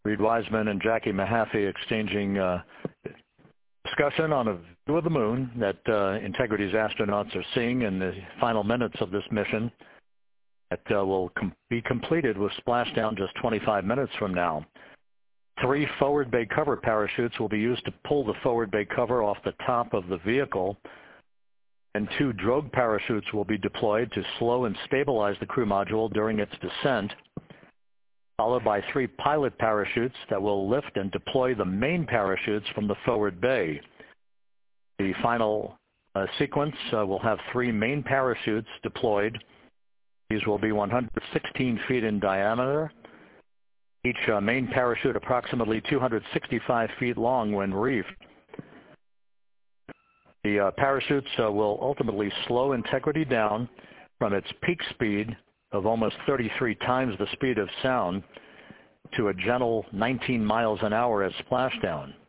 Reed Wiseman and Jackie Mahaffey exchanging discussion on a view of the moon that Integrity's astronauts are seeing in the final minutes of this mission. That will be completed with splashdown just 25 minutes from now. 3 forward bay cover parachutes will be used to pull the forward bay cover off the top of the vehicle, and 2 drogue parachutes will be deployed to slow and stabilize the crew module during its descent, followed by 3 pilot parachutes that will lift and deploy the main parachutes from the forward bay. The final sequence will have 3 main parachutes deployed. These will be 116 feet in diameter, each main parachute approximately 265 feet long when reefed. The parachutes will ultimately slow Integrity down from its peak speed of almost 33 times the speed of sound to a gentle 19 miles an hour at splashdown.